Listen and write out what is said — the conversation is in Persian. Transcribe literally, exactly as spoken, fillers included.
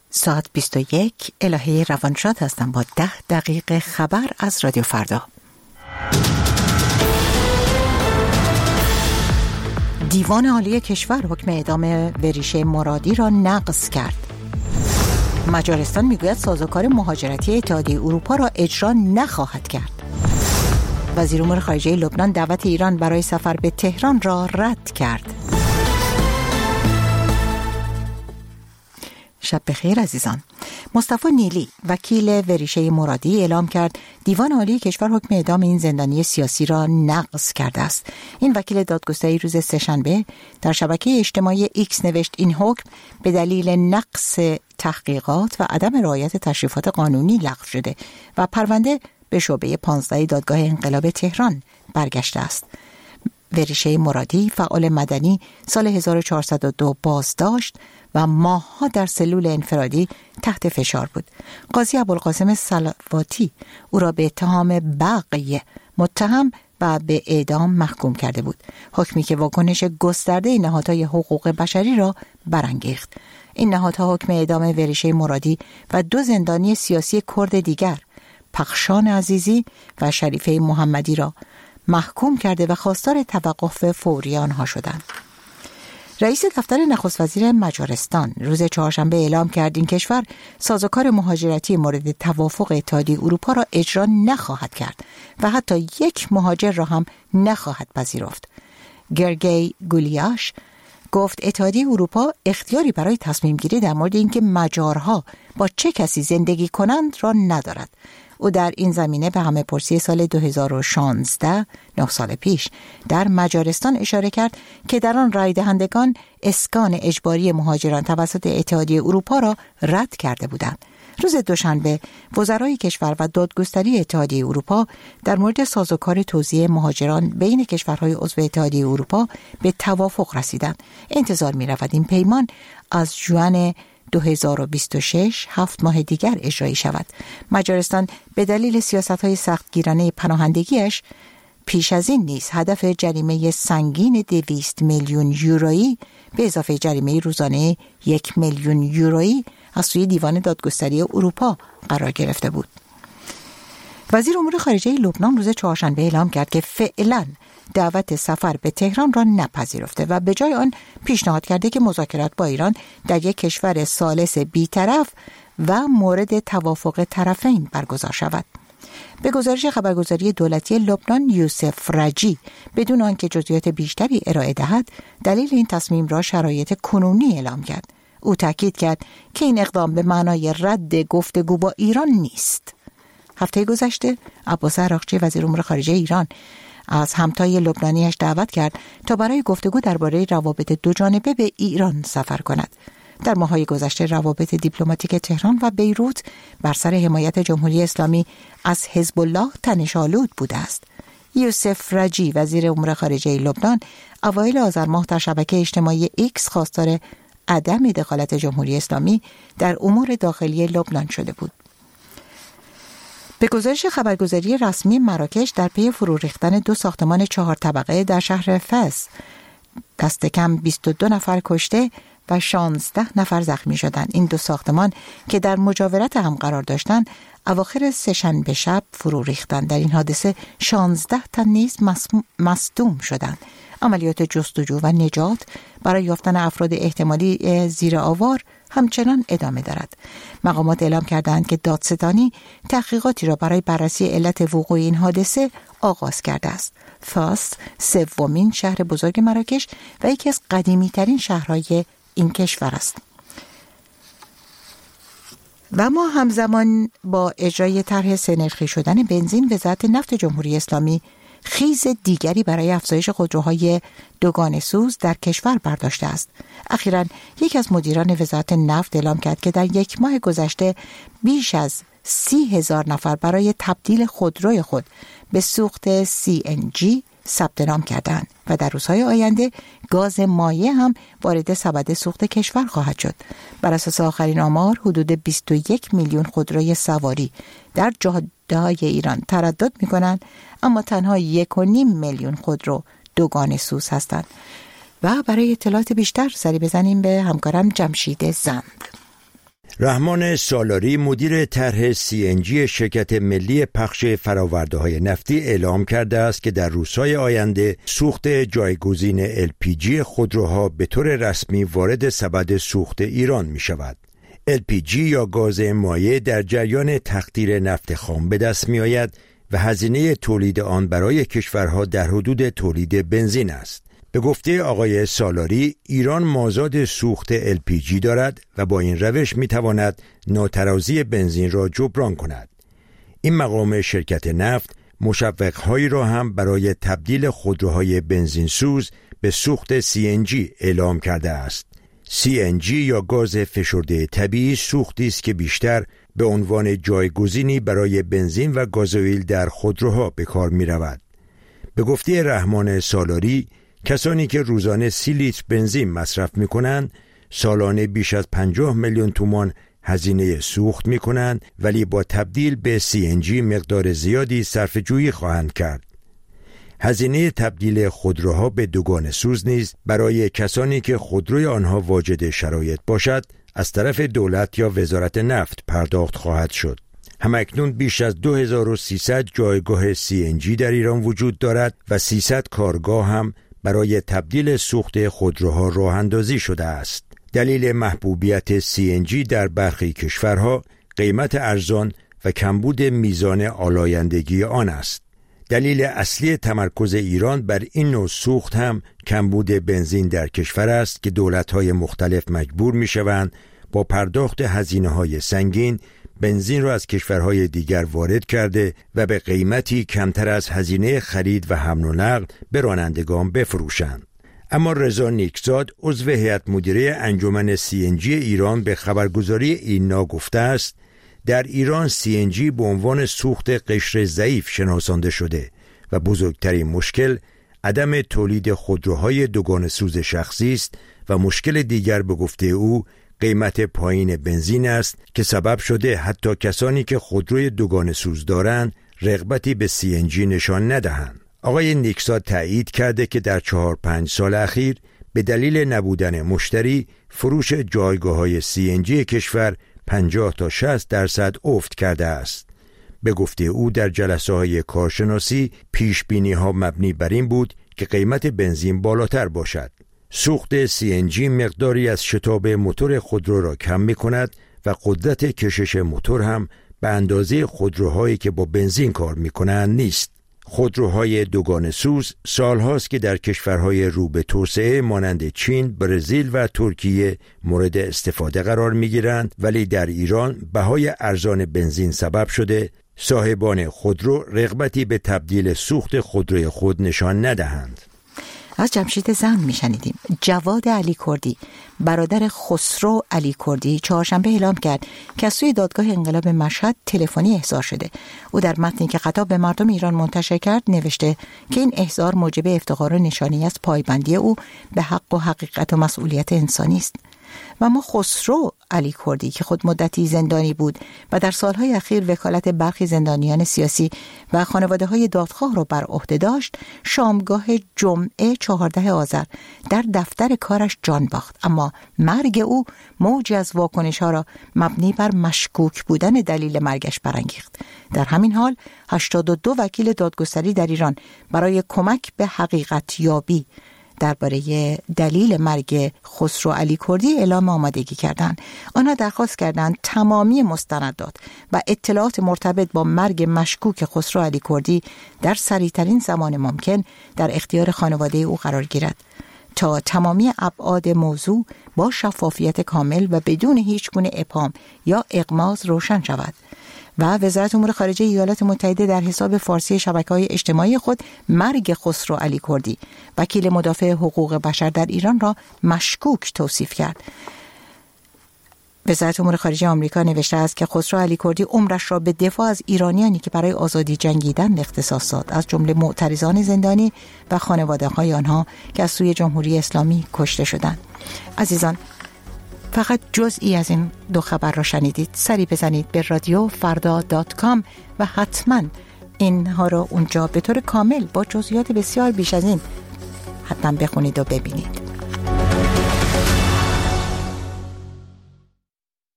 ساعت بیست و یک الهه روانشاد هستم با ده دقیقه خبر از رادیو فردا. دیوان عالی کشور حکم اعدام وریشه مرادی را نقض کرد. مجارستان میگوید سازوکار مهاجرتی اتحادیه اروپا را اجرا نخواهد کرد. وزیر امور خارجه لبنان دعوت ایران برای سفر به تهران را رد کرد. شب بخیر عزیزان. مصطفی نیلی وکیل وریشه مرادی اعلام کرد دیوان عالی کشور حکم اعدام این زندانی سیاسی را نقض کرده است. این وکیل دادگستری روز سه‌شنبه در شبکه اجتماعی ایکس نوشت این حکم به دلیل نقص تحقیقات و عدم رعایت تشریفات قانونی لغو شده و پرونده به شعبه پانزده دادگاه انقلاب تهران برگشته است. وریشه مرادی فعال مدنی سال هزار و چهارصد و دو بازداشت و ماه‌ها در سلول انفرادی تحت فشار بود. قاضی ابوالقاسم صلواتی او را به اتهام بغی متهم و به اعدام محکوم کرده بود. حکمی که واکنش گسترده نهادهای حقوق بشری را برانگیخت. این نهادها حکم اعدام وریشه مرادی و دو زندانی سیاسی کرد دیگر، پخشان عزیزی و شریفه محمدی را محکوم کرده و خواستار توقف فوری آنها شدند. رئیس دفتر نخست وزیر مجارستان روز چهارشنبه اعلام کرد این کشور سازوکار مهاجرتی مورد توافق اتحادیه اروپا را اجرا نخواهد کرد و حتی یک مهاجر را هم نخواهد پذیرفت. گرگی گولیاش گفت اتحادیه اروپا اختیاری برای تصمیم گیری در مورد اینکه مجارها با چه کسی زندگی کنند را ندارد. او در این زمینه به همه پرسی سال دو هزار و شانزده، نه سال پیش، در مجارستان اشاره کرد که در آن رای دهندگان اسکان اجباری مهاجران توسط اتحادیه اروپا را رد کرده بودند. روز دوشنبه وزرای کشور و دادگستری اتحادیه اروپا در مورد سازوکار توزیع مهاجران بین کشورهای عضو اتحادیه اروپا به توافق رسیدند. انتظار می‌رود این پیمان از ژوئن دو هزار و بیست و شش هفت ماه دیگر اجرایی شود. مجارستان به دلیل سیاست‌های سختگیرانه پناهندگیش پیش از این نیز هدف جریمه سنگین دویست میلیون یورویی به اضافه جریمه روزانه یک میلیون یورویی از سوی دیوان دادگستری اروپا قرار گرفته بود. وزیر امور خارجه لبنان روز چهارشنبه اعلام کرد که فعلاً دعوت سفر به تهران را نپذیرفته و به جای آن پیشنهاد کرده که مذاکرات با ایران در یک کشور ثالث بی‌طرف و مورد توافق طرفین برگزار شود. به گزارش خبرگزاری دولتی لبنان یوسف رجی بدون آنکه جزئیات بیشتری ارائه دهد دلیل این تصمیم را شرایط کنونی اعلام کرد. او تاکید کرد که این اقدام به معنای رد گفتگو با ایران نیست. هفته گذشته عباس عراقچی وزیر امور خارجه ایران از همتای لبنانیش دعوت کرد تا برای گفتگو درباره روابط دو جانبه به ایران سفر کند. در ماه‌های گذشته روابط دیپلماتیک تهران و بیروت بر سر حمایت جمهوری اسلامی از حزب الله تنش‌آلود بوده است. یوسف رجی وزیر امور خارجه لبنان اوایل آذر ماه در شبکه اجتماعی ایکس خواستار عدم دخالت جمهوری اسلامی در امور داخلی لبنان شده بود. به گزارش خبرگزاری رسمی مراکش در پی فرو ریختن دو ساختمان چهار طبقه در شهر فاس دست کم بیست و دو نفر کشته و شانزده نفر زخمی شدند. این دو ساختمان که در مجاورت هم قرار داشتند اواخر سه‌شنبه شب فرو ریختند. در این حادثه شانزده تن نیز مصدوم شدند. عملیات جستجو و نجات برای یافتن افراد احتمالی زیر آوار همچنان ادامه دارد. مقامات اعلام کردند که دادستانی تحقیقاتی را برای بررسی علت وقوع این حادثه آغاز کرده است. فاس سومین شهر بزرگ مراکش و یکی از قدیمی‌ترین شهرهای این کشور است. و ما همزمان با اجرای طرح سه‌نرخی شدن بنزین وزارت نفت جمهوری اسلامی خیز دیگری برای افزایش خودروهای دوگانه سوز در کشور برداشته است. اخیراً یکی از مدیران وزارت نفت اعلام کرد که در یک ماه گذشته بیش از سی هزار نفر برای تبدیل خودروی خود به سوخت سی ان جی ثبت نام کردند و در روزهای آینده گاز مایع هم وارد سبد سوخت کشور خواهد شد. بر اساس آخرین آمار حدود بیست و یک میلیون خودروی سواری در جاده‌های ایران تردد می‌کنند، اما تنها یک و نیم میلیون خودرو دوگانه سوز هستند. و برای اطلاعات بیشتر سری بزنیم به همکارم جمشید زند. رحمان سالاری مدیر طرح سی ان جی شرکت ملی پخش فرآورده‌های نفتی اعلام کرده است که در روزهای آینده سوخت جایگزین ال پی جی خودروها به طور رسمی وارد سبد سوخت ایران می شود. ال پی جی یا گاز مایع در جریان تقطیر نفت خام به دست می آید و هزینه تولید آن برای کشورها در حدود تولید بنزین است. به گفته آقای سالاری، ایران مازاد سوخت ال پی جی دارد و با این روش می تواند ناترازی بنزین را جبران کند. این مقام شرکت نفت مشوق‌هایی را هم برای تبدیل خودروهای بنزین سوز به سوخت سی ان جی اعلام کرده است. سی ان جی یا گاز فشرده طبیعی سوختی است که بیشتر به عنوان جایگزینی برای بنزین و گازوئیل در خودروها به کار می رود. به گفته رحمان سالاری، کسانی که روزانه سی لیتر بنزین مصرف می کنند سالانه بیش از پنجاه میلیون تومان هزینه سوخت می کنند، ولی با تبدیل به سی ان جی مقدار زیادی صرفه جویی خواهند کرد. هزینه تبدیل خودروها به دوگانه سوز نیز برای کسانی که خودروی آنها واجد شرایط باشد از طرف دولت یا وزارت نفت پرداخت خواهد شد. همکنون بیش از دو هزار و سیصد جایگاه سی ان جی در ایران وجود دارد و سیصد کارگاه هم برای تبدیل سوخت خودروها راه اندازی شده است. دلیل محبوبیت سی ان جی در برخی کشورها قیمت ارزان و کمبود میزان آلایندگی آن است. دلیل اصلی تمرکز ایران بر این نوع سوخت هم کمبود بنزین در کشور است که دولت‌های مختلف مجبور می‌شوند با پرداخت هزینه‌های سنگین بنزین را از کشورهای دیگر وارد کرده و به قیمتی کمتر از هزینه خرید و حمل و نقل به رانندگان بفروشند. اما رضا نیکزاد عضو هیئت مدیره انجمن سی ان جی ایران به خبرگزاری اینا گفته است در ایران سی ان جی به عنوان سوخت قشر ضعیف شناسانده شده و بزرگترین مشکل عدم تولید خودروهای دوگانه سوز شخصی است و مشکل دیگر به گفته او قیمت پایین بنزین است که سبب شده حتی کسانی که خودروی دوگانه سوز دارند رغبتی به سی ان جی نشان ندهند. آقای نیکزاد تایید کرده که در چهار پنج سال اخیر به دلیل نبودن مشتری فروش جایگاه‌های سی ان جی کشور پنجاه تا شصت درصد افت کرده است. به گفته او در جلسه‌های کارشناسی پیش بینی‌ها مبنی بر این بود که قیمت بنزین بالاتر باشد. سوخت سی ان جی مقداری از شتاب موتور خودرو را کم می‌کند و قدرت کشش موتور هم به اندازه خودروهایی که با بنزین کار می‌کنند نیست. خودروهای دوگانه سوز سالهاست که در کشورهای رو به توسعه مانند چین، برزیل و ترکیه مورد استفاده قرار می‌گیرند، ولی در ایران بهای ارزان بنزین سبب شده صاحبان خودرو رغبتی به تبدیل سوخت خودروی خود نشان ندهند. از جمشید زند میشنیدیم. جواد علی کردی برادر خسرو علی کردی چهارشنبه اعلام کرد که از سوی دادگاه انقلاب مشهد تلفنی احضار شده. او در متنی که خطاب به مردم ایران منتشر کرد نوشته که این احضار موجب افتخار و نشانی از پایبندی او به حق و حقیقت و مسئولیت انسانی است. و ما خسرو علی کردی که خود مدتی زندانی بود و در سالهای اخیر وکالت برخی زندانیان سیاسی و خانواده‌های دادخواه را بر عهده داشت، شامگاه جمعه چهاردهم آذر در دفتر کارش جان باخت، اما مرگ او موجی از واکنش‌ها را مبنی بر مشکوک بودن دلیل مرگش برانگیخت. در همین حال هشتاد و دو وکیل دادگستری در ایران برای کمک به حقیقت یابی درباره دلیل مرگ خسرو علی کردی اعلام آمادگی کردند. آنها درخواست کردند تمامی مستندات و اطلاعات مرتبط با مرگ مشکوک خسرو علی کردی در سریعترین زمان ممکن در اختیار خانواده او قرار گیرد تا تمامی ابعاد موضوع با شفافیت کامل و بدون هیچ گونه ابهام یا اغماض روشن شود. و وزارت امور خارجه ایالات متحده در حساب فارسی شبکه‌های اجتماعی خود مرگ خسرو علی کردی، وکیل مدافع حقوق بشر در ایران، را مشکوک توصیف کرد. وزارت امور خارجه آمریکا نوشته است که خسرو علی کردی عمرش را به دفاع از ایرانیانی که برای آزادی جنگیدند اختصاص داد، از جمله معترضان زندانی و خانواده‌های آنها که از سوی جمهوری اسلامی کشته شدند. عزیزان، فقط جزئی از این دو خبر را شنیدید. سری بزنید به رادیو فردا دات کام و حتما اینها را اونجا به طور کامل با جزئیات بسیار بیش از این حتما بخونید و ببینید.